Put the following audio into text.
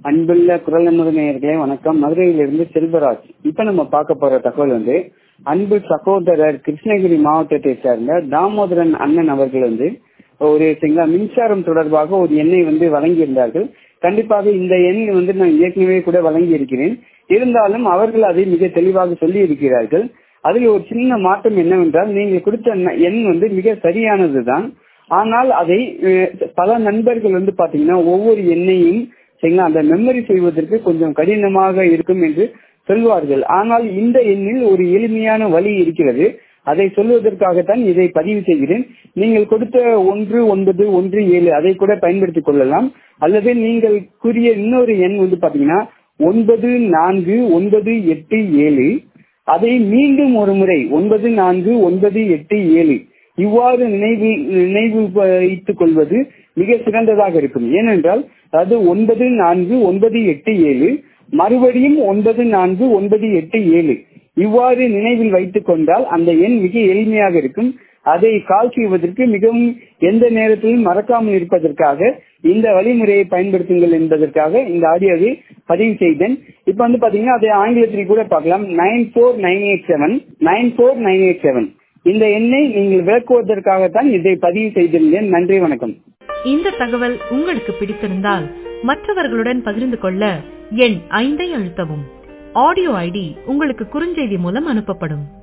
அன்புள்ள குரல் நமது நேயர்களே வணக்கம். மதுரையிலிருந்து செல்வராஜ். இப்ப நம்ம பார்க்க போற தகவல் அன்பு சகோதரர் கிருஷ்ணகிரி மாவட்டத்தை சேர்ந்த தாமோதரன் அண்ணன் அவர்கள் ஒரு மின்சாரம் தொடர்பாக ஒரு எண்ணை வழங்கியிருந்தார்கள். கண்டிப்பாக இந்த எண் நான் ஏற்கனவே கூட வழங்கி இருக்கிறேன். இருந்தாலும் அவர்கள் அதை மிக தெளிவாக சொல்லி இருக்கிறார்கள். அதில் ஒரு சின்ன மாற்றம் என்னவென்றால், நீங்கள் கொடுத்த எண் மிக சரியானதுதான். ஆனால் அதை பல நண்பர்கள் பாத்தீங்கன்னா ஒவ்வொரு எண்ணையும் அந்த மெமரி செய்வதற்கு கொஞ்சம் கடினமாக இருக்கும் என்று சொல்வார்கள். ஆனால் இந்த எண்ணில் ஒரு எளிமையான வழி இருக்கிறது. அதை சொல்வதற்காகத்தான் இதை பதிவு செய்கிறேன். நீங்கள் கொடுத்த 1917 அதை கூட பயன்படுத்திக் கொள்ளலாம். அல்லது நீங்கள் கூறிய இன்னொரு எண் பாத்தீங்கன்னா 94987, அதை மீண்டும் ஒரு முறை 94987 இவ்வாறு நினைவு வைத்துக் கொள்வது மிக சிறந்ததாக இருக்கும். ஏனென்றால் அது 94987 மறுபடியும் 94987 இவ்வாறு நினைவில் வைத்துக் கொண்டால் அந்த எண் மிக எளிமையாக இருக்கும். அதை கால் செய்வதற்கு மிகவும் எந்த நேரத்திலும் மறக்காமல் இருப்பதற்காக இந்த வழிமுறையை பயன்படுத்துங்கள் என்பதற்காக இந்த ஆடியோவை பதிவு செய்தேன். இப்ப பாத்தீங்கன்னா அதை ஆங்கிலத்தில் கூட பார்க்கலாம். 949879 இந்த எண்ணை நீங்கள் விளக்குவதற்காகத்தான் இதை பதிவு செய்திருந்தேன். நன்றி, வணக்கம். இந்த தகவல் உங்களுக்கு பிடித்திருந்தால் மற்றவர்களுடன் பகிர்ந்து கொள்ள எண் 5 அழுத்தவும். ஆடியோ ஐடி உங்களுக்கு குறுஞ்செய்தி மூலம் அனுப்பப்படும்.